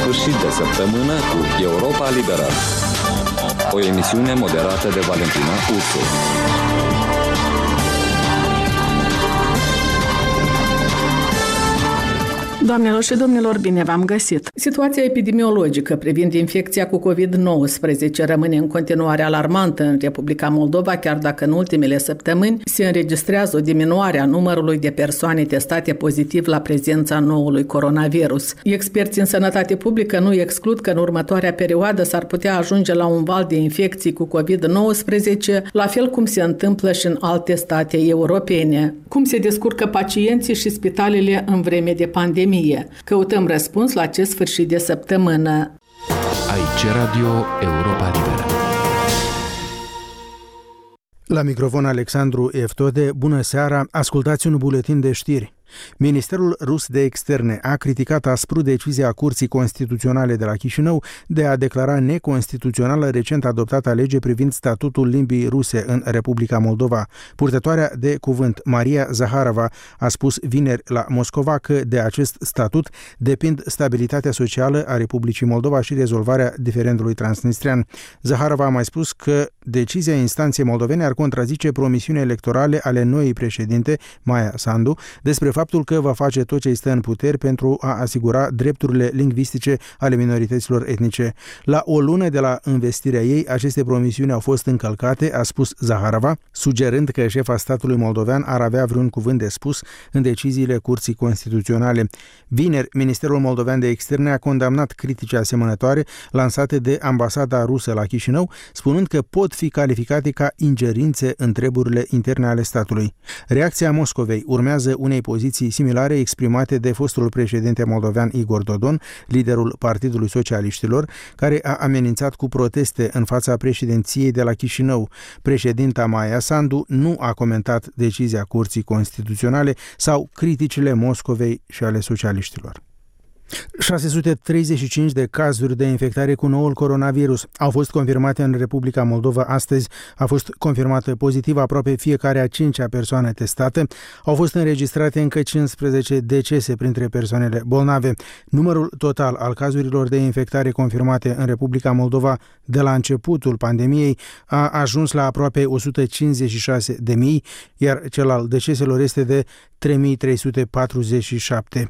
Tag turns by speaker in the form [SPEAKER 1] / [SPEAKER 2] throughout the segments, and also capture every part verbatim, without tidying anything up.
[SPEAKER 1] sfârșit de săptămână cu Europa Liberă. O emisiune moderată de Valentina Ursu.
[SPEAKER 2] Doamnelor și domnilor, bine v-am găsit! Situația epidemiologică privind infecția cu covid nouăsprezece rămâne în continuare alarmantă în Republica Moldova, chiar dacă în ultimele săptămâni se înregistrează o diminuare a numărului de persoane testate pozitiv la prezența noului coronavirus. Experții în sănătate publică nu exclud că în următoarea perioadă s-ar putea ajunge la un val de infecții cu covid nouăsprezece, la fel cum se întâmplă și în alte state europene. Cum se descurcă pacienții și spitalele în vreme de pandemie? Căutăm răspuns la acest sfârșit de săptămână.
[SPEAKER 3] Aici Radio Europa Liberă.
[SPEAKER 4] La microfon Alexandru Eftode, bună seara, ascultați un buletin de știri. Ministerul rus de externe a criticat aspru decizia Curții Constituționale de la Chișinău de a declara neconstituțională recent adoptată lege privind statutul limbii ruse în Republica Moldova. Purtătoarea de cuvânt Maria Zaharova a spus vineri la Moscova că de acest statut depind stabilitatea socială a Republicii Moldova și rezolvarea diferendului transnistrian. Zaharova a mai spus că decizia instanței moldovene ar contrazice promisiunile electorale ale noii președinte, Maia Sandu, despre faptul că va face tot ce îi stă în puteri pentru a asigura drepturile lingvistice ale minorităților etnice. La o lună de la învestirea ei, aceste promisiuni au fost încălcate, a spus Zaharova, sugerând că șefa statului moldovean ar avea vreun cuvânt de spus în deciziile Curții Constituționale. Vineri, Ministerul Moldovean de Externe a condamnat critici asemănătoare lansate de ambasada rusă la Chișinău, spunând că pot fi calificate ca ingerințe în treburile interne ale statului. Reacția Moscovei urmează unei poziții similare exprimate de fostul președinte moldovean Igor Dodon, liderul Partidului Socialiștilor, care a amenințat cu proteste în fața președinției de la Chișinău. Președinta Maia Sandu nu a comentat decizia Curții Constituționale sau criticile Moscovei și ale socialiștilor. șase sute treizeci și cinci de cazuri de infectare cu noul coronavirus au fost confirmate în Republica Moldova astăzi. A fost confirmată pozitiv aproape fiecare a cincea persoană testată. Au fost înregistrate încă cincisprezece decese printre persoanele bolnave. Numărul total al cazurilor de infectare confirmate în Republica Moldova de la începutul pandemiei a ajuns la aproape o sută cincizeci și șase de mii, iar cel al deceselor este de trei mii trei sute patruzeci și șapte.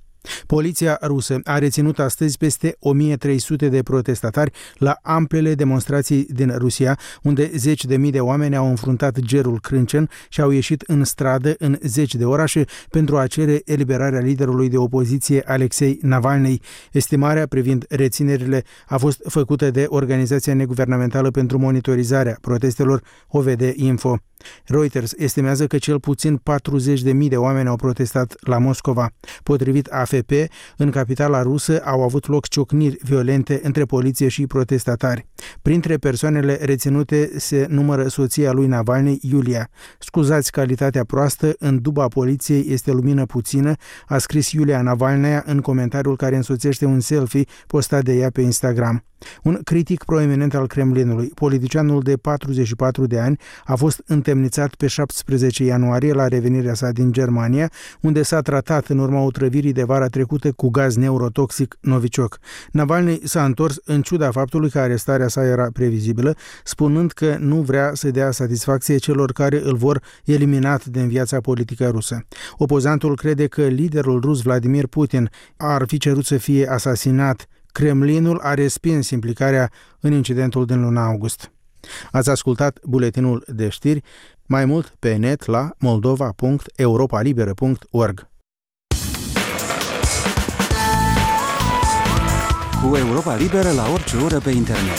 [SPEAKER 4] Poliția rusă a reținut astăzi peste o mie trei sute de protestatari la amplele demonstrații din Rusia, unde zeci de mii de oameni au înfruntat gerul crâncen și au ieșit în stradă în zeci de orașe pentru a cere eliberarea liderului de opoziție Alexei Navalny. Estimarea privind reținerile a fost făcută de Organizația Neguvernamentală pentru Monitorizarea Protestelor, O V D Info. Reuters estimează că cel puțin patruzeci de mii de oameni au protestat la Moscova. Potrivit A F P, în capitala rusă au avut loc ciocniri violente între poliție și protestatari. Printre persoanele reținute se numără soția lui Navalny, Iulia. Scuzați calitatea proastă, în duba poliției este lumină puțină, a scris Iulia Navalnaya în comentariul care însoțește un selfie postat de ea pe Instagram. Un critic proeminent al Kremlinului, politicianul de patruzeci și patru de ani, a fost întemnițat pe șaptesprezece ianuarie la revenirea sa din Germania, unde s-a tratat în urma otrăvirii de vara trecută cu gaz neurotoxic Novichok. Navalny s-a întors în ciuda faptului că arestarea sa era previzibilă, spunând că nu vrea să dea satisfacție celor care îl vor eliminat din viața politică rusă. Opozantul crede că liderul rus Vladimir Putin ar fi cerut să fie asasinat. Kremlinul a respins implicarea în incidentul din luna august. Ați ascultat buletinul de știri, mai mult pe net la moldova punct europa liberă punct org.
[SPEAKER 3] Cu Europa Liberă la orice oră pe internet.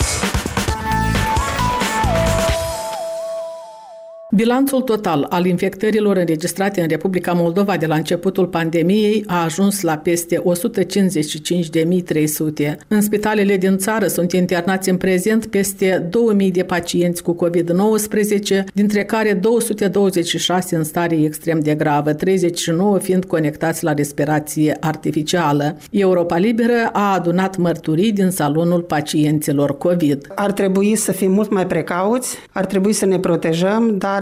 [SPEAKER 2] Bilanțul total al infectărilor înregistrate în Republica Moldova de la începutul pandemiei a ajuns la peste o sută cincizeci și cinci de mii trei sute. În spitalele din țară sunt internați în prezent peste două mii de pacienți cu covid nouăsprezece, dintre care două sute douăzeci și șase în stare extrem de gravă, treizeci și nouă fiind conectați la respirație artificială. Europa Liberă a adunat mărturii din salonul pacienților COVID.
[SPEAKER 5] Ar trebui să fim mult mai precauți, ar trebui să ne protejăm, dar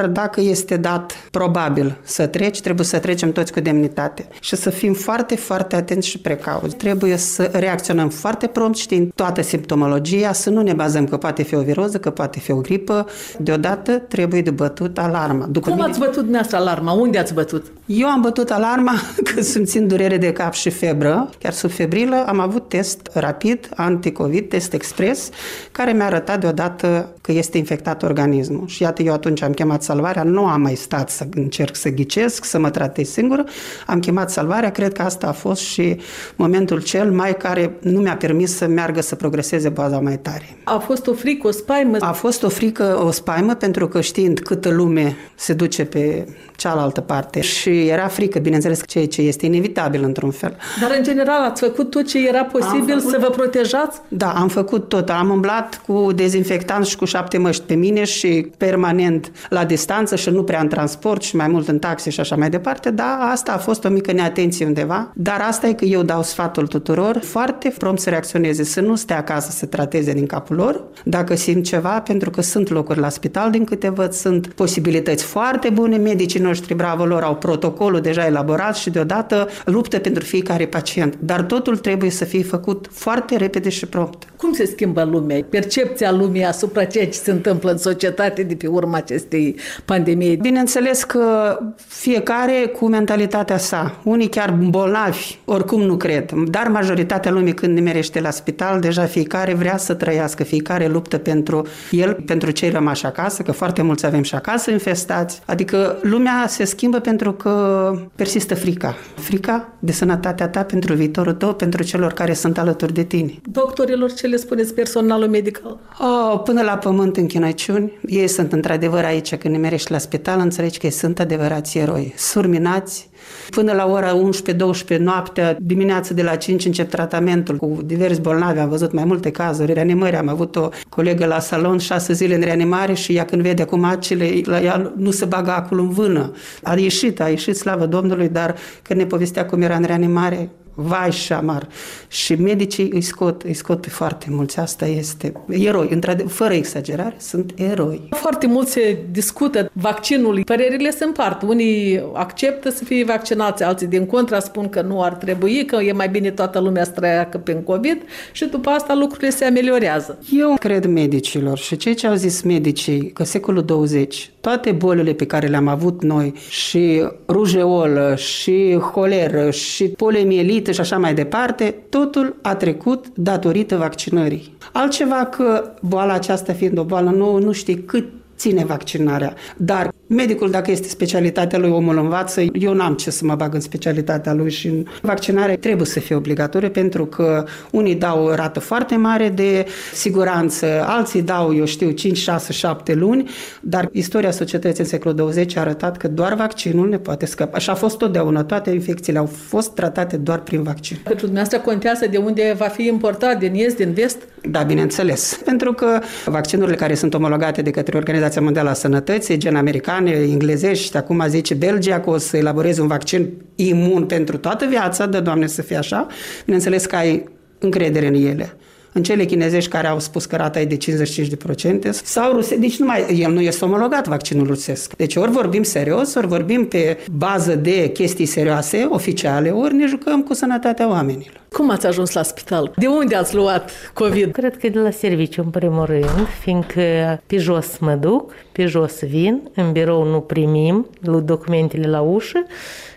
[SPEAKER 5] dar dacă este dat probabil să treci, trebuie să trecem toți cu demnitate și să fim foarte, foarte atenți și precauți. Trebuie să reacționăm foarte prompt, știind toată simptomologia, să nu ne bazăm că poate fi o viroză, că poate fi o gripă. Deodată trebuie de bătut alarma. După
[SPEAKER 2] Cum
[SPEAKER 5] mine...
[SPEAKER 2] ați bătut dumneavoastră alarma? Unde ați bătut?
[SPEAKER 5] Eu am bătut alarma că simțind durere de cap și febră, chiar sub febrilă, am avut test rapid, anti-COVID, test expres, care mi-a arătat deodată că este infectat organismul. Și iată, eu atunci am chemat salvarea, nu am mai stat să încerc să ghicesc, să mă tratez singură, am chemat salvarea, cred că asta a fost și momentul cel mai care nu mi-a permis să meargă să progreseze baza mai tare.
[SPEAKER 2] A fost o frică, o spaimă?
[SPEAKER 5] A fost o frică, o spaimă, pentru că știind câtă lume se duce pe cealaltă parte și era frică, bineînțeles, ceea ce este inevitabil într-un fel.
[SPEAKER 2] Dar în general ați făcut tot ce era posibil făcut... să vă protejați?
[SPEAKER 5] Da, am făcut tot. Am umblat cu dezinfectant și cu șapte măști pe mine și permanent la distanță și nu prea în transport și mai mult în taxi și așa mai departe, dar asta a fost o mică neatenție undeva. Dar asta e că eu dau sfatul tuturor foarte prompt să reacționeze, să nu stea acasă să trateze din capul lor, dacă simt ceva, pentru că sunt locuri la spital, din câte văd, sunt posibilități foarte bune, medicii noștri, bravo lor, au protocolul deja elaborat și deodată luptă pentru fiecare pacient. Dar totul trebuie să fie făcut foarte repede și prompt.
[SPEAKER 2] Cum se schimbă lumea? Percepția lumii asupra ceea ce se întâmplă în societate de pe urma acestei pandemii?
[SPEAKER 5] Bineînțeles că fiecare cu mentalitatea sa. Unii chiar bolnavi, oricum nu cred. Dar majoritatea lumii când nimerește la spital, deja fiecare vrea să trăiască, fiecare luptă pentru el, pentru cei rămași acasă, că foarte mulți avem și acasă infestați. Adică lumea se schimbă pentru că persistă frica. Frica de sănătatea ta pentru viitorul tău, pentru celor care sunt alături de tine.
[SPEAKER 2] Doctorilor, ce le spuneți personalul medical?
[SPEAKER 5] Oh, până la pământ închinăciuni. Ei sunt într-adevăr aici, când nimerești la spital, înțelegi că ei sunt adevărați eroi. Surminați. Până la ora unsprezece douăsprezece noaptea, dimineața de la cinci încep tratamentul cu diversi bolnavi. Am văzut mai multe cazuri, reanimări. Am avut o colegă la salon, șase zile în reanimare și ea când vede acum acele, la ea nu se bagă acul în vână. A ieșit, a ieșit, slavă Domnului, dar când ne povestea cum era în reanimare, vai și amar. Și medicii îi scot, îi scot pe foarte mulți. Asta este eroi. Într-adevăr, fără exagerare, sunt eroi.
[SPEAKER 2] Foarte mult se discută vaccinul. Părerile se împart. Unii acceptă să fie vaccinați, alții din contra spun că nu ar trebui, că e mai bine toată lumea să trăiască prin COVID și după asta lucrurile se ameliorează.
[SPEAKER 5] Eu cred medicilor și cei ce au zis medicii că secolul douăzeci, toate bolile pe care le-am avut noi, și rujeolă, și holeră, și poliomielită și așa mai departe, totul a trecut datorită vaccinării. Altceva că boala aceasta fiind o boală nouă, nu știi cât ține vaccinarea. Dar medicul, dacă este specialitatea lui, omul învață, eu n-am ce să mă bag în specialitatea lui și vaccinarea trebuie să fie obligatorie pentru că unii dau o rată foarte mare de siguranță, alții dau, eu știu, cinci, șase, șapte luni, dar istoria societății în secolul douăzeci a arătat că doar vaccinul ne poate scăpa. Și a fost totdeauna, toate infecțiile au fost tratate doar prin vaccin.
[SPEAKER 2] Pentru dumneavoastră contează de unde va fi importat, din est, din vest?
[SPEAKER 5] Da, bineînțeles. Pentru că vaccinurile care sunt omologate de către Organizația Mondială a Sănătății, gen americane, englezești, acum zice Belgia că o să elaboreze un vaccin imun pentru toată viața, de Doamne să fie așa, bineînțeles că ai încredere în ele. În cele chinezești care au spus că rata e de cincizeci și cinci de procente sau ruse, deci nu mai, el nu este omologat vaccinul rusesc. Deci ori vorbim serios, ori vorbim pe bază de chestii serioase, oficiale, ori ne jucăm cu sănătatea oamenilor.
[SPEAKER 2] Cum ați ajuns la spital? De unde ați luat COVID?
[SPEAKER 6] Cred că de la serviciu, în primul rând, fiindcă pe jos mă duc, pe jos vin, în birou nu primim, documentele la ușă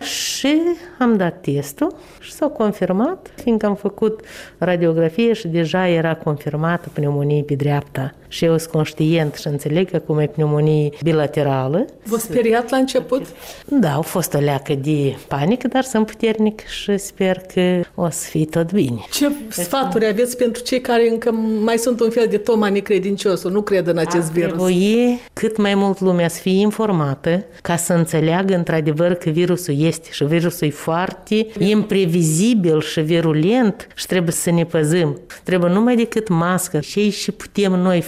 [SPEAKER 6] și am dat testul și s-a confirmat, fiindcă am făcut radiografie și deja era confirmată pneumonie pe dreapta. Și eu sunt conștient și înțeleg că acum e pneumonie bilaterală.
[SPEAKER 2] Vă speriat la început?
[SPEAKER 6] Da, a fost o leacă de panică, dar sunt puternic și sper că o să fie tot bine.
[SPEAKER 2] Ce sfaturi aveți pentru cei care încă mai sunt un fel de Toma necredinciosul, nu cred în acest virus?
[SPEAKER 6] Trebuie cât mai mult lumea să fie informată ca să înțeleagă într-adevăr că virusul este și virusul e foarte imprevizibil și virulent și trebuie să ne păzim. Trebuie numai decât mască și și putem noi face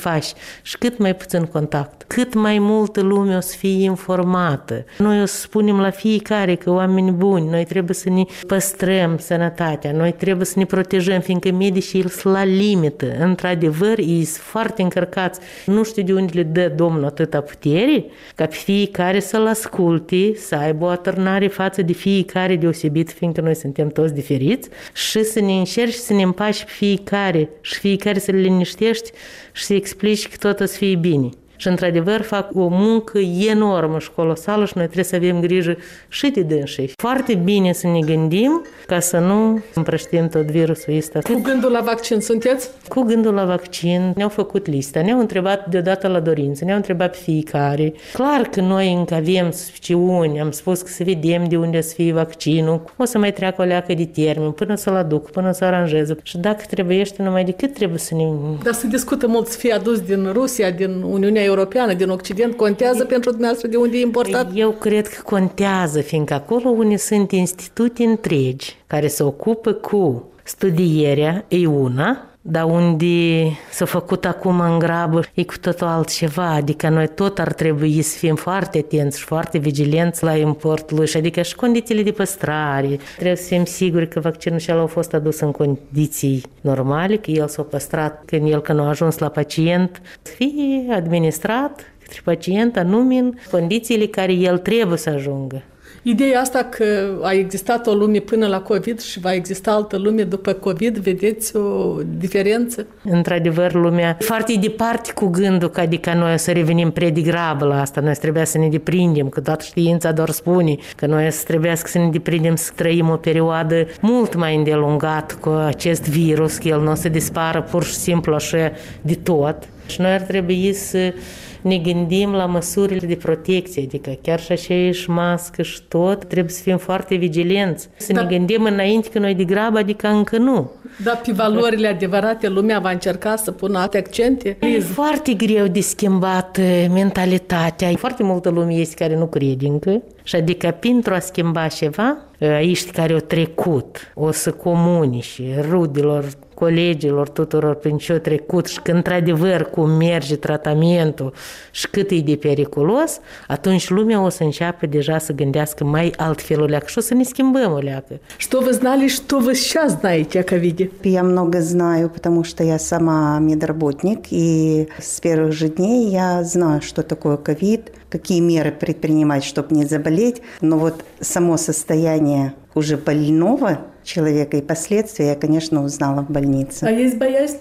[SPEAKER 6] faci și cât mai puțin contact, cât mai multă lume o să fie informată. Noi o să spunem la fiecare că oameni buni, noi trebuie să ne păstrăm sănătatea, noi trebuie să ne protejăm, fiindcă medicii sunt la limită. Într-adevăr, ei sunt foarte încărcați. Nu știu de unde le dă Domnul atâta putere, ca pe fiecare să-l asculte, să aibă o atârnare față de fiecare deosebit, fiindcă noi suntem toți diferiți, și să ne încerci să ne împaci pe fiecare și fiecare să le liniștești și să explici că tot o să fie bine. Și într-adevăr fac o muncă enormă și colosală și noi trebuie să avem grijă și de dânsii. Foarte bine să ne gândim ca să nu împrăștim tot virusul ăsta.
[SPEAKER 2] Cu gândul la vaccin sunteți?
[SPEAKER 6] Cu gândul la vaccin. Ne-au făcut lista, ne-au întrebat deodată la dorință, ne-au întrebat pe fiecare. Clar că noi încă avem suspiciuni, am spus că să vedem de unde să fie vaccinul, o să mai treacă o leacă de termen, până să-l aduc, până să aranjeze. Și dacă trebuiește numai decât trebuie să ne...
[SPEAKER 2] Dar se discută mult să fie adus din Rusia, din Uniunea Europeană, din Occident, contează pentru dumneavoastră de unde e importat?
[SPEAKER 6] Eu cred că contează, fiindcă acolo unde sunt institute întregi care se ocupă cu studierea, e una, dar unde s-a făcut acum în grabă e cu totul altceva, adică noi tot ar trebui să fim foarte atenți și foarte vigilenți la importul lui, adică și condițiile de păstrare. Trebuie să fim siguri că vaccinul și-al a fost adus în condiții normale, că el s-a păstrat când el când a ajuns la pacient, să fie administrat către pacient anume în condițiile care el trebuie să ajungă.
[SPEAKER 2] Ideea asta că a existat o lume până la COVID și va exista altă lume după COVID, vedeți o diferență?
[SPEAKER 6] Într-adevăr, lumea foarte departe cu gândul că adică noi o să revenim prea degrabă la asta, noi trebuie să ne deprindem, că toată știința doar spune că noi o să trebuie să ne deprindem să trăim o perioadă mult mai îndelungată cu acest virus, că el nu o să dispară pur și simplu așa de tot. Și noi ar trebui să ne gândim la măsurile de protecție, adică chiar și așa și mască și tot, trebuie să fim foarte vigilenți. Să da. ne gândim înainte că noi degrabă, adică încă nu.
[SPEAKER 2] Dar pe valorile adevărate lumea va încerca să pună alte accente?
[SPEAKER 6] E foarte greu de schimbat mentalitatea. Foarte multă lume este care nu crede încă. Și adică pentru a schimba ceva, aici care au trecut, o să comuni și rudelor, colegilor, tuturor prin ce au trecut și că într-adevăr cum merge tratamentul și cât e de periculos, atunci lumea o să înceapă deja să gândească mai altfel o leacă și o să ne schimbăm o leacă.
[SPEAKER 2] Что вы знали, что вы сейчас знаете о ковиде?
[SPEAKER 7] Я много знаю, потому что я сама медработник, и с первых же дней я знаю, что такое ковид, какие меры предпринимать, чтобы не заболеть. Но вот само состояние уже больного человека и последствия я, конечно, узнала в больнице.
[SPEAKER 2] А есть боязнь?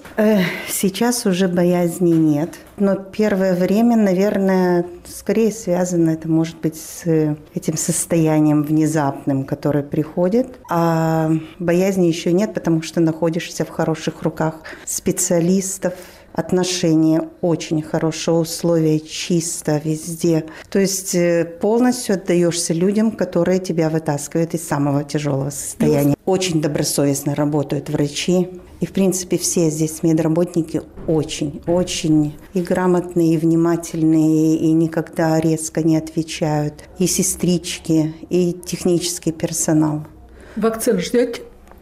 [SPEAKER 7] Сейчас уже боязни нет. Но первое время, наверное, скорее связано это, может быть, с этим состоянием внезапным, которое приходит. А боязни еще нет, потому что находишься в хороших руках специалистов, отношения очень хорошие, условия чисто везде. То есть полностью отдаешься людям, которые тебя вытаскивают из самого тяжелого состояния. Очень добросовестно работают врачи. И, в принципе, все здесь медработники очень, очень и грамотные, и внимательные, и никогда резко не отвечают. И сестрички, и технический персонал.
[SPEAKER 2] Вакцину ждете?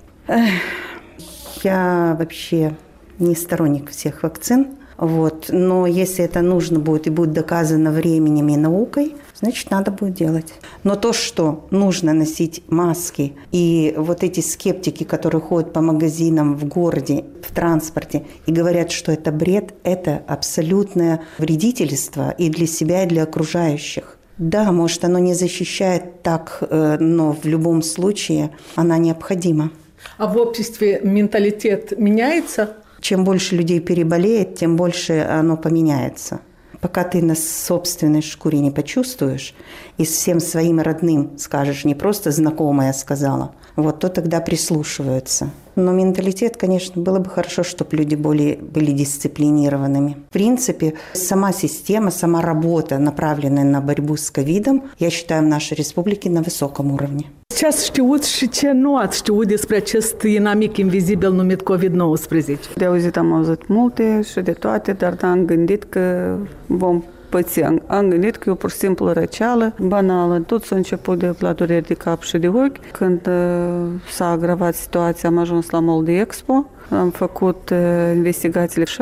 [SPEAKER 7] Я вообще не сторонник всех вакцин. Вот. Но если это нужно будет и будет доказано временем и наукой, значит, надо будет делать. Но то, что нужно носить маски, и вот эти скептики, которые ходят по магазинам в городе, в транспорте, и говорят, что это бред, это абсолютное вредительство и для себя, и для окружающих. Да, может, оно не защищает так, но в любом случае она необходима.
[SPEAKER 2] А в обществе менталитет меняется?
[SPEAKER 7] Чем больше людей переболеет, тем больше оно поменяется. Пока ты на собственной шкуре не почувствуешь и всем своим родным скажешь, не просто знакомая сказала, вот то тогда прислушиваются. Но менталитет, конечно, было бы хорошо, чтобы люди более были дисциплинированными. В принципе, сама система, сама работа, направленная на борьбу с ковидом, я считаю, в нашей республике на высоком уровне.
[SPEAKER 2] Ce ați știut și ce nu ați știut despre acest inamic invizibil numit covid nouăsprezece?
[SPEAKER 5] De auzit am auzit multe și de toate, dar am gândit că vom păți. Am gândit că e pur și simplu răceală, banală. Tot s-a început de la dureri de cap și de ochi. Când uh, s-a agravat situația, am ajuns la Mall de Expo. Am făcut uh, investigațiile și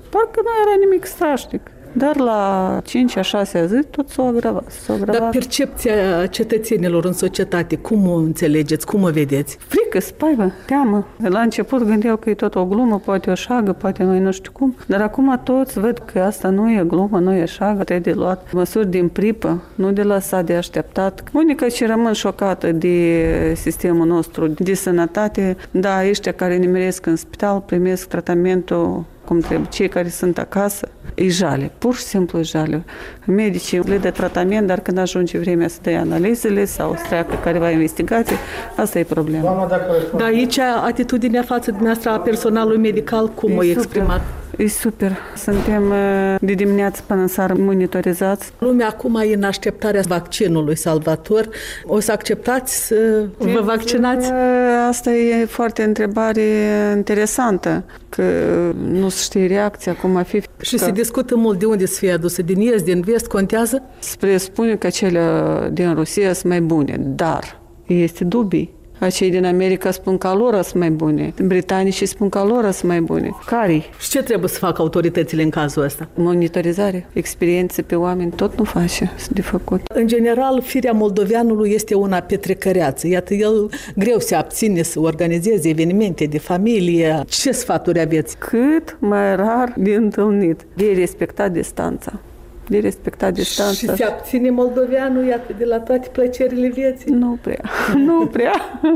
[SPEAKER 5] parcă nu era nimic strașnic. Dar la cinci a șasea zi tot s-a agravat. S-a agravat.
[SPEAKER 2] Dar percepția cetățenilor în societate, cum o înțelegeți, cum o vedeți?
[SPEAKER 5] Frică, spaimă, teamă. La început gândeau că e tot o glumă, poate o șagă, poate noi nu știu cum. Dar acum toți văd că asta nu e glumă, nu e șagă, trebuie de luat măsuri din pripă, nu de lăsat de așteptat. Unica ce rămân șocată de sistemul nostru de sănătate, da, ăștia care nimeresc în spital primesc tratamentul cum trebuie. Cei care sunt acasă, e jale, pur și simplu e jale. Medicii le dă tratament, dar când ajunge vremea să dea analizele sau să treacă careva investigații, asta e problema.
[SPEAKER 2] Dar aici atitudinea față de noastră a personalului medical, cum e o exprimat?
[SPEAKER 5] E super. Suntem de dimineață până în seară monitorizați.
[SPEAKER 2] Lumea acum e în așteptarea vaccinului salvator. O să acceptați să vă vaccinați?
[SPEAKER 5] Asta e foarte întrebare interesantă, că nu se știe reacția, cum va fi.
[SPEAKER 2] Și se discută mult de unde să fie adusă, din est, din vest, contează?
[SPEAKER 5] Se spune că cele din Rusia sunt mai bune, dar este dubii. Acei din America spun că lor sunt mai bune. Britanicii spun că lor sunt mai bune. Care?
[SPEAKER 2] Și ce trebuie să facă autoritățile în cazul ăsta?
[SPEAKER 5] Monitorizare. Experiențe pe oameni tot nu face de făcut.
[SPEAKER 2] În general, firea moldoveanului este una petrecăreață. Iată, el greu se abține să organizeze evenimente de familie. Ce sfaturi aveți?
[SPEAKER 5] Cât mai rar de întâlnit. De respectat distanța. De respectat distanța.
[SPEAKER 2] Și se abține moldoveanul, iată, de la toate plăcerile vieții?
[SPEAKER 5] Nu prea, nu prea.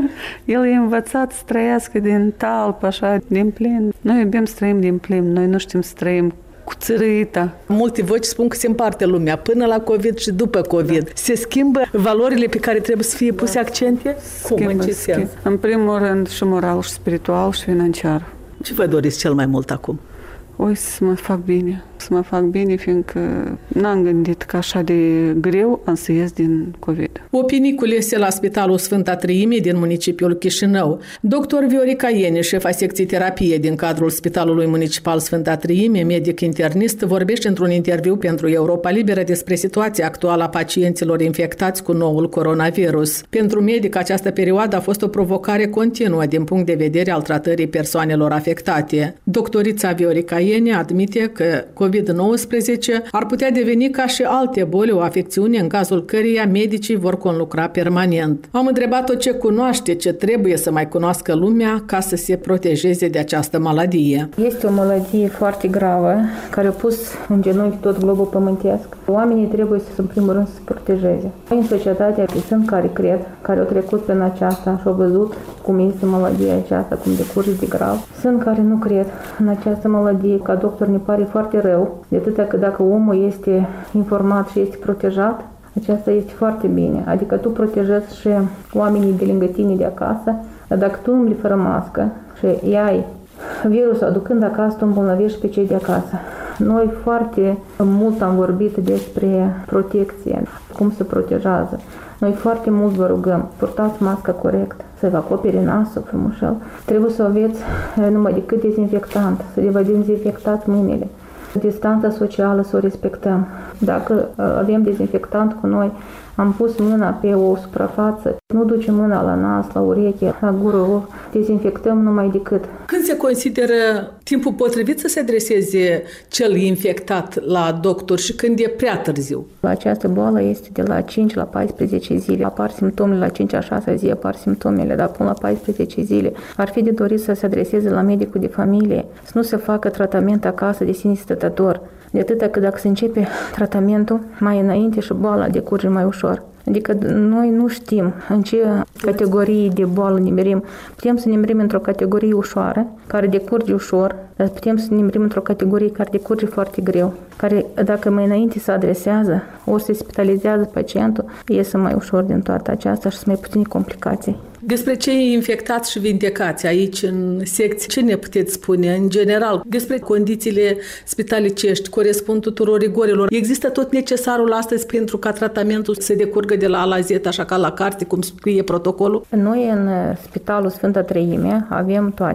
[SPEAKER 5] El e învățat să trăiască din talpă, așa, din plin. Noi iubim să trăim din plin, noi nu știm să trăim cu țărâita.
[SPEAKER 2] Multe voci spun că se împarte lumea până la COVID și după COVID. Da. Se schimbă valorile pe care trebuie să fie puse da. accente? Cum, în ce sens?
[SPEAKER 5] În primul rând și moral, și spiritual, și financiar.
[SPEAKER 2] Ce vă doriți cel mai mult acum?
[SPEAKER 5] O să mă fac bine, să mă fac bine, fiindcă n-am gândit că așa de greu am să ies din COVID.
[SPEAKER 2] Opinii culese la Spitalul Sfânta Treime din municipiul Chișinău. doctor Viorica Iene, șefa secției terapie din cadrul Spitalului Municipal Sfânta Treime, medic internist, vorbește într-un interviu pentru Europa Liberă despre situația actuală a pacienților infectați cu noul coronavirus. Pentru medic, această perioadă a fost o provocare continuă din punct de vedere al tratării persoanelor afectate. Doctorița Viorica Iene admite că COVID nouăsprezece ar putea deveni ca și alte boli o afecțiune în cazul căreia medicii vor conlucra permanent. Am întrebat-o ce cunoaște, ce trebuie să mai cunoască lumea ca să se protejeze de această maladie.
[SPEAKER 8] Este o maladie foarte gravă care a pus în genunchi tot globul pământesc. Oamenii trebuie să, în primul rând, să se protejeze. În societatea sunt care cred, care au trecut prin aceasta și au văzut cum este maladia aceasta, cum decurge de grav. Sunt care nu cred în această maladie. Ca doctor ne pare foarte rău, de atâta că dacă omul este informat și este protejat, aceasta este foarte bine. Adică tu protejezi și oamenii de lângă tine de acasă, dar dacă tu îmbli fără mască și iai virusul aducând acasă, tu îmbolnăvești pe cei de acasă. Noi foarte mult am vorbit despre protecție, cum se protejează. Noi foarte mult vă rugăm, purtați masca corect, să vă acopere nasul frumușel. Trebuie să aveți numai decât dezinfectant, să vă dezinfectați mâinile. Distanța socială să o respectăm. Dacă avem dezinfectant cu noi, am pus mâna pe o suprafață, nu ducem mâna la nas, la ureche, la gură, dezinfectăm numai decât.
[SPEAKER 2] Când se consideră timpul potrivit să se adreseze cel infectat la doctor și când e prea târziu?
[SPEAKER 8] Această boală este de la cinci la paisprezece zile. Apar simptomele la cinci a șasea zi, apar simptomele, dar până la paisprezece zile. Ar fi de dorit să se adreseze la medicul de familie, să nu se facă tratament acasă de sine stătător. De atâta că dacă se începe tratamentul mai înainte și boala decurge mai ușor. Adică noi nu știm în ce categorii de boală nimerim. Putem să nimerim într-o categorie ușoară, care decurge ușor, dar putem să nimerim într-o categorie care decurge foarte greu, care dacă mai înainte se adresează, ori se spitalizează pacientul, iese mai ușor din toată aceasta și sunt mai puține complicații.
[SPEAKER 2] Despre cei infectați și vindecați aici în secție, ce ne puteți spune în general? Despre condițiile spitalicești, corespund tuturor rigorilor. Există tot necesarul astăzi pentru ca tratamentul să decurgă de la A la Z, așa ca la carte, cum scrie protocolul?
[SPEAKER 8] Noi în Spitalul Sfânta Treime avem toate.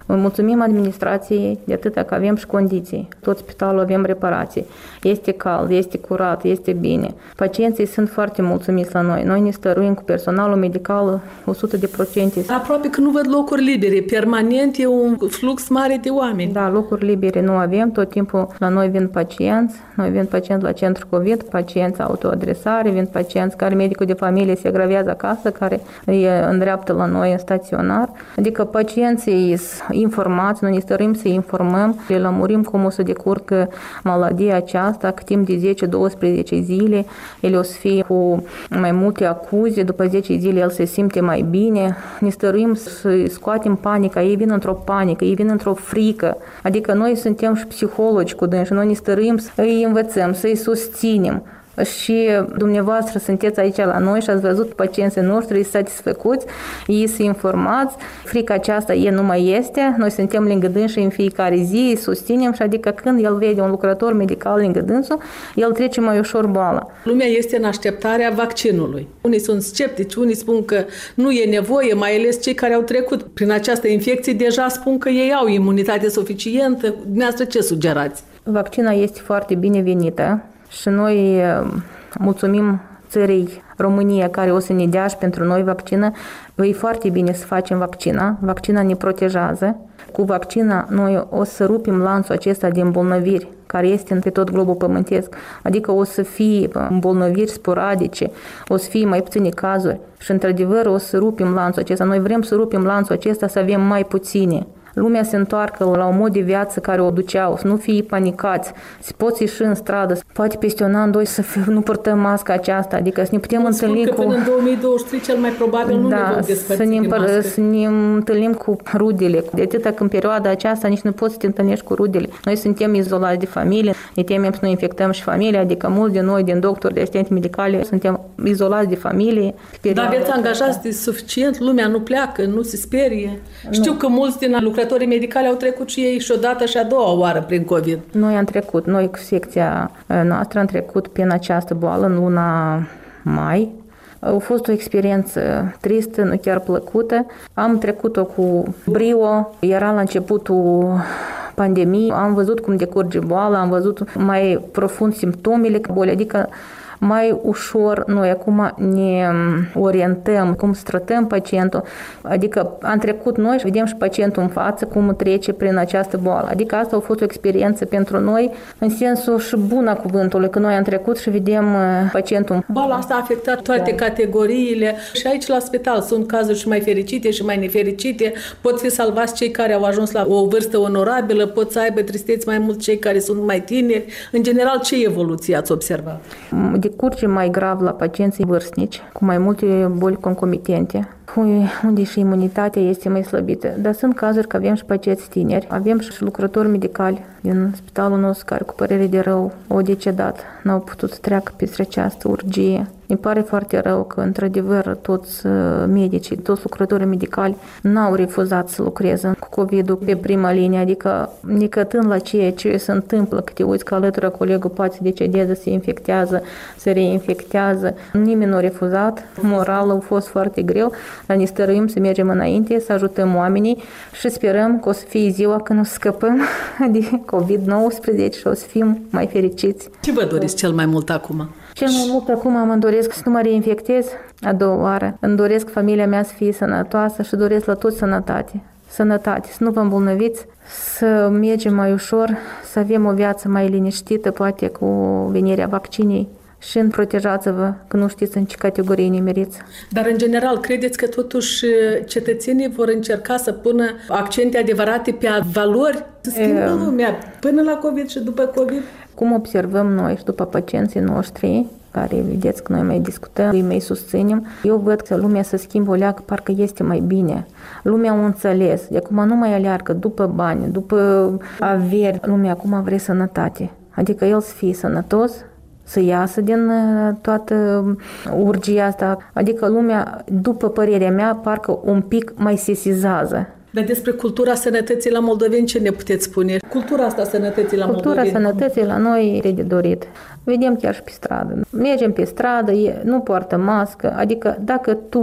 [SPEAKER 8] Mulțumim administrației de atâta că avem și condiții. Tot spitalul avem reparații. Este cald, este curat, este bine. Pacienții sunt foarte mulțumiți la noi. Noi ne stăruim cu personalul medical o sută de procente.
[SPEAKER 2] Aproape că nu văd locuri libere. Permanent e un flux mare de oameni.
[SPEAKER 8] Da, locuri libere nu avem. Tot timpul la noi vin pacienți. Noi vin pacienți la centru COVID, pacienți autoadresare, vin pacienți care medicul de familie se agravează acasă, care îi îndreaptă la noi în staționar. Adică pacienții sunt informați, noi ne stărim să informăm, le lămurim cum o să decurgă maladia aceasta, că timp de zece douăsprezece zile el o să fie cu mai multe acuze, după zece zile el se simte mai bine. Ne stărim să scoatem panica, ei vin într-o panică, ei vin într-o frică. Adică noi suntem și psihologi cu dânsi, noi ne stărim să îi învățăm, să îi susținem. Și dumneavoastră sunteți aici la noi și ați văzut pacienții noștri satisfăcuți, ei sunt informați, frica aceasta e nu mai este, noi suntem lângă dânsi în fiecare zi, îi susținem și adică când el vede un lucrător medical lângă dânsul, el trece mai ușor boala.
[SPEAKER 2] Lumea este în așteptarea vaccinului. Unii sunt sceptici, unii spun că nu e nevoie, mai ales cei care au trecut prin această infecție deja spun că ei au imunitate suficientă. Dumneavoastră ce sugerați?
[SPEAKER 8] Vaccina este foarte binevenită. Și noi mulțumim țării România care o să ne dea și pentru noi vaccină. E foarte bine să facem vaccina. Vaccina ne protejează. Cu vaccina noi o să rupim lanțul acesta de îmbolnăviri care este pe tot globul pământesc. Adică o să fie îmbolnăviri sporadice, o să fie mai puține cazuri și într-adevăr o să rupim lanțul acesta. Noi vrem să rupim lanțul acesta să avem mai puține. Lumea se întoarcă la un mod de viață care o duceau, să nu fie panicați, să poți ieși în stradă, poate peste un an, doi să fie, nu purtăm masca aceasta, adică să ne putem
[SPEAKER 2] Mă
[SPEAKER 8] întâlni
[SPEAKER 2] spun
[SPEAKER 8] cu...
[SPEAKER 2] că până în două mii douăzeci și trei cel mai probabil nu
[SPEAKER 8] da,
[SPEAKER 2] ne vom despărți
[SPEAKER 8] să ne,
[SPEAKER 2] de mască.
[SPEAKER 8] să ne întâlnim cu rudele. De atâta că în perioada aceasta nici nu poți să te întâlnești cu rudele. Noi suntem izolați de familie, ne temem să nu infectăm și familia, adică mulți de noi, din doctori, de asistenți medicali, suntem izolați de familie.
[SPEAKER 2] Dar aveți angajați de suficient, lumea nu pleacă, nu se sperie. Nu. Știu că mulți din lucrătorii medicali au trecut și ei și o dată și a doua oară prin COVID.
[SPEAKER 8] Noi am trecut, noi cu secția noastră am trecut prin această boală în luna mai. A fost o experiență tristă, nu chiar plăcută. Am trecut-o cu brio, era la începutul pandemiei, am văzut cum decurge boala, am văzut mai profund simptomele bolii, adică mai ușor noi acum ne orientăm cum să tratăm pacientul, adică am trecut noi și vedem și pacientul în față cum trece prin această boală. Adică asta a fost o experiență pentru noi în sensul și bun a cuvântului, că noi am trecut și vedem pacientul.
[SPEAKER 2] Boala asta a afectat toate da. categoriile și aici la spital sunt cazuri și mai fericite și mai nefericite. Pot fi salvați cei care au ajuns la o vârstă onorabilă, pot să aibă tristeți mai mult cei care sunt mai tineri. În general, ce evoluție ați observat?
[SPEAKER 8] Decurge mai grav la pacienții vârstnici, cu mai multe boli concomitente, unde și imunitatea este mai slăbită. Dar sunt cazuri că avem și pacienți tineri, avem și lucrători medicali din spitalul nostru care, cu părere de rău, au decedat, n-au putut să treacă peste această urgie. Mi pare foarte rău că, într-adevăr, toți medicii, toți lucrătorii medicali n-au refuzat să lucreze cu COVID-ul pe prima linie, adică necătând la ceea ce se întâmplă, că te uiți că alături colegul poate să decedeze, se infectează, se reinfectează. Nimeni nu a refuzat, moral a fost foarte greu, dar ne stăruim să mergem înainte, să ajutăm oamenii și sperăm că o să fie ziua când o să scăpăm de COVID nouăsprezece și o să fim mai fericiți.
[SPEAKER 2] Ce vă doriți cel mai mult acum?
[SPEAKER 8] Cel mai mult acum mă doresc să nu mă reinfectez a doua oară. Îmi doresc familia mea să fie sănătoasă și doresc la toți sănătate. Sănătate, să nu vă îmbolnăviți, să mergem mai ușor, să avem o viață mai liniștită, poate cu venirea vaccinei. Și protejați-vă, că nu știți în ce categorie ne meriți.
[SPEAKER 2] Dar, în general, credeți că totuși cetățenii vor încerca să pună accente adevărate pe valori? Să schimbă lumea până la COVID și după COVID?
[SPEAKER 8] Cum observăm noi și după pacienții noștri, care vedeți că noi mai discutăm, îi mai susținem, eu văd că lumea se schimbă o leacă, parcă este mai bine. Lumea o înțeles. De acum nu mai aleargă după bani, după averi. Lumea acum vrea sănătate. Adică el să fie sănătos, să iasă din toată urgia asta. Adică lumea, după părerea mea, parcă un pic mai sesizează.
[SPEAKER 2] Dar despre cultura sănătății la moldoveni ce ne puteți spune? Cultura asta sănătății la
[SPEAKER 8] cultura
[SPEAKER 2] moldoveni?
[SPEAKER 8] Cultura sănătății la noi e de dorit. Vedem chiar și pe stradă. Mergem pe stradă, nu poartă mască. Adică dacă tu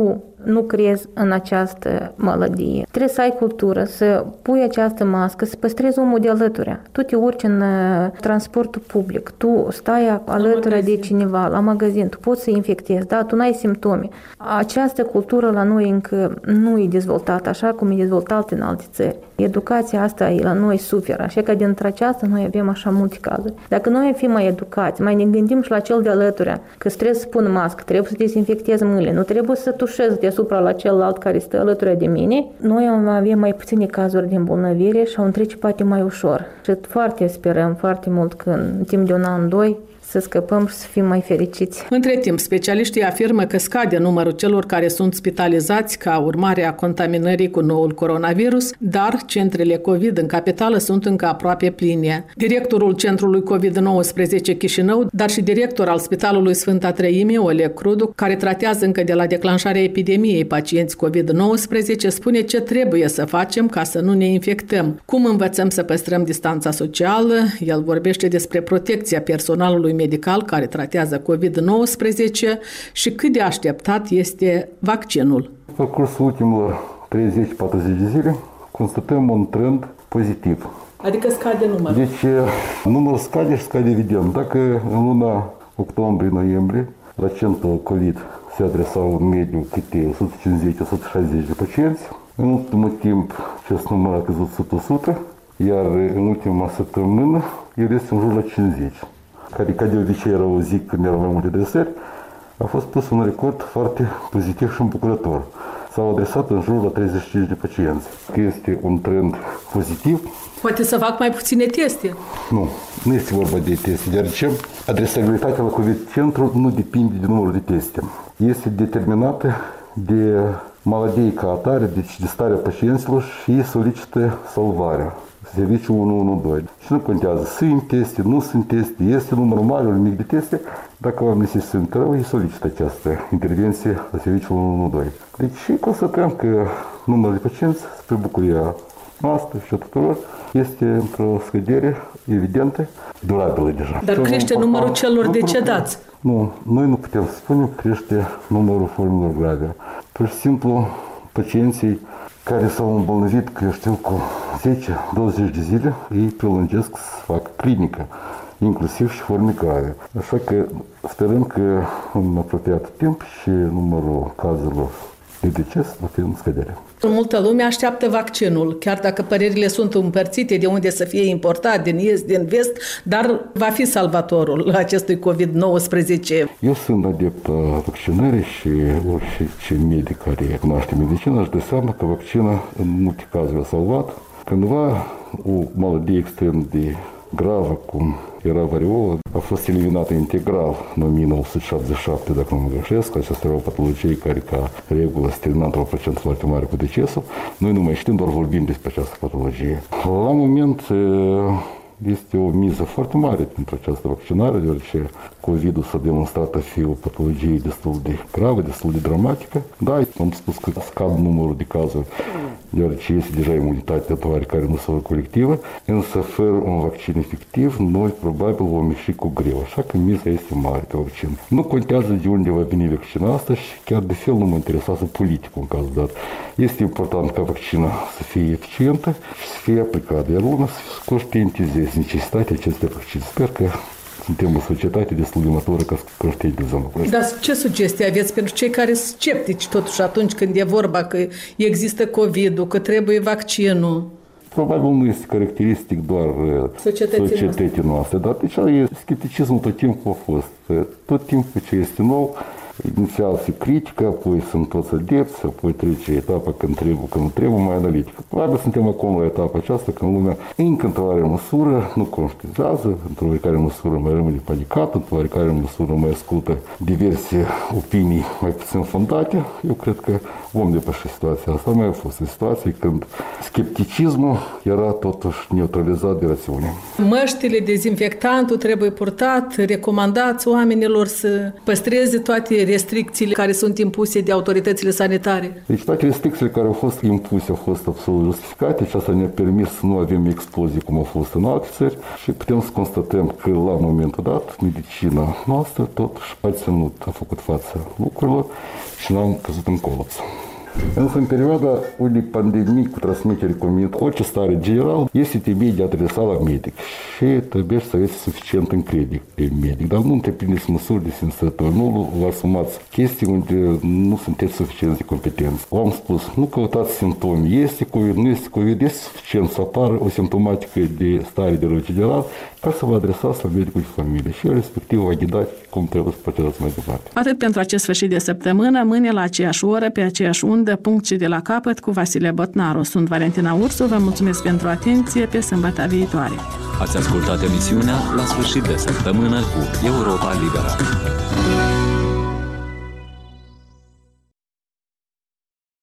[SPEAKER 8] nu crezi în această malădie. Trebuie să ai cultură, să pui această mască, să păstrezi omul de alături. Tu te urci în transportul public, tu stai alături de cineva, la magazin, tu poți să infectezi, da? Tu n-ai simptome. Această cultură la noi încă nu e dezvoltată așa cum e dezvoltată în alte țări. Educația asta la noi suferă, așa că dintre aceasta noi avem așa multe cazuri. Dacă noi fim mai educați, mai ne gândim și la cel de alături, că trebuie să pun mască, trebuie să dezinfectezi mâinile, nu trebuie să tușez deasupra la celălalt care stă alături de mine, noi avem mai puține cazuri de îmbolnăvire și au întrece poate mai ușor. Și foarte sperăm foarte mult că în timp de un an, doi, să scăpăm și să fim mai fericiți.
[SPEAKER 2] Între timp, specialiștii afirmă că scade numărul celor care sunt spitalizați ca urmare a contaminării cu noul coronavirus, dar centrele COVID în capitală sunt încă aproape pline. Directorul Centrului covid nouăsprezece Chișinău, dar și director al Spitalului Sfânta Treime, Oleg Crudu, care tratează încă de la declanșarea epidemiei pacienți covid nouăsprezece, spune ce trebuie să facem ca să nu ne infectăm, cum învățăm să păstrăm distanța socială. El vorbește despre protecția personalului medical care tratează covid nouăsprezece și cât de așteptat este vaccinul.
[SPEAKER 9] Pe parcursul ultimilor treizeci patruzeci de zile constatăm un trend pozitiv.
[SPEAKER 2] Adică scade numărul.
[SPEAKER 9] Deci numărul scade și scade evident. Dacă în luna octombrie-noiembrie la centrul COVID se adresau în mediu câte o sută cincizeci - o sută șaizeci de pacienți, în ultimul timp acest număr a căzut sub o sută, iar în ultima săptămână el este în jur la cincizeci. Care ca de obicei era o zi când erau mai multe adresări, a fost pus un record foarte pozitiv și îmbucurător. S-au adresat în jur la treizeci și cinci de pacienți. Că este un trend pozitiv.
[SPEAKER 2] Poate să fac mai puține teste?
[SPEAKER 9] Nu, nu este vorba de teste, deoarece adresabilitatea la COVID-centru nu depinde de numărul de teste. Este determinată de maladie ca atare, deci de starea pacienților și solicită salvarea. Serviciul unu unu doi. Și nu contează, sunt teste, nu sunt teste, este număr mare, un mic de teste. Dacă oamenii se simt rău, ei solicită această intervenție la serviciul unu unu doi. Deci constatăm că numărul de pacienți, spre bucuria noastră și a tuturor, este într-o scădere evidentă, durabilă deja.
[SPEAKER 2] Dar crește numărul celor decedați.
[SPEAKER 9] Nu, noi nu putem spune că crește numărul formelor grave. Pur și simplu, pacienții care s-au îmbolnăvit, că eu știu, cu zece douăzeci de zile, ei prelungesc să facă clinică, inclusiv și forme grave. Așa că sperăm că în apropiat timp și numărul cazurilor de deces va fi în scădere.
[SPEAKER 2] Multă lume așteaptă vaccinul, chiar dacă părerile sunt împărțite de unde să fie importat, din est, din vest, dar va fi salvatorul acestui covid nouăsprezece.
[SPEAKER 9] Eu sunt adept a vaccinării și orice medic care cunoaște medicina își dă seama că vaccina în multe cazuri a salvat. Cândva o maladie extrem de gravă, cum era variola, a fost eliminată integral în o mie nouă sute șaptezeci și șapte, dacă nu mă greșesc. Aceasta era o patologie care, ca regulă, se termina într-un procent foarte mare cu decesul. Noi nu mai știm, doar vorbim despre această patologie. La moment este o miză foarte mare pentru această vaccinare, deoarece COVID-ul s-a demonstrat a fi o patologie destul de gravă, destul de dramatică. Da, am spus că scad numărul de cazuri, deoarece este deja imunitatea oarecare măsură colectivă, însă fără un vaccin efectiv, noi probabil vom ieși cu greu, așa că miza este mare pe vaccin. Nu contează de unde va veni vaccinul asta și chiar de fel nu mă interesează politicul în cazul dat. Este important ca vaccina să fie eficientă și să fie aplicată, iar lumea să conștientizeze necesitatea acestui vaccin. Sper că suntem o societate destul de matură ca să conștientizăm lucrurile.
[SPEAKER 2] Dar ce sugestii aveți pentru cei care sunt sceptici totuși atunci când e vorba că există COVID-ul, că trebuie vaccinul?
[SPEAKER 9] Probabil nu este caracteristic doar societății, societății noastre, dar deci scepticismul tot timpul a fost. Tot timpul ce este nou, inițial se critică, apoi sunt toți adepți, apoi trece etapa când trebuie, când nu trebuie, mai analitică. Probabil suntem acum la etapa aceasta când lumea încă într-o oarecare măsură nu conștientizează, într-o oarecare măsură mai rămâne panicat, într-o oarecare măsură mai ascultă diverse opinii mai puțin fondate. Eu cred că vom depăși situația asta. Mai a fost o situație când scepticismul era totuși neutralizat de rațiune.
[SPEAKER 2] Măștile, dezinfectantul trebuie purtat, recomandați oamenilor să păstreze toate restricțiile care sunt impuse de autoritățile sanitare?
[SPEAKER 9] Deci toate restricțiile care au fost impuse au fost absolut justificate și asta ne-a permis să nu avem explozii cum au fost în alte țări și putem să constatăm că la momentul dat medicina noastră totuși a ținut, a făcut față lucrurilor și n-am căzut în colaps. Însă, în perioada unei pandemii cu transmitere comunitară, orice stare general este trebuie de adresa la medic și trebuie să aveți suficient încredere pe medic, dar nu întreprindeți măsuri de sensătură, nu vă asumați chestii unde nu sunteți suficient de competenți. V-am spus, nu căutați simptomi, este COVID, nu este COVID, este suficient să apară o simptomatică de stare de rău general ca să vă adresați la medicul de familie și respectiv vă ghidați cum trebuie să procedați mai departe.
[SPEAKER 2] Atât pentru acest sfârșit de săptămână, mâine la aceeași oră, pe aceeași undă, punct și de la capăt cu Vasile Botnaru. Sunt Valentina Ursu, vă mulțumesc pentru atenție, pe sâmbătă viitoare.
[SPEAKER 1] Ați ascultat emisiunea La sfârșit de săptămână cu Europa Liberă.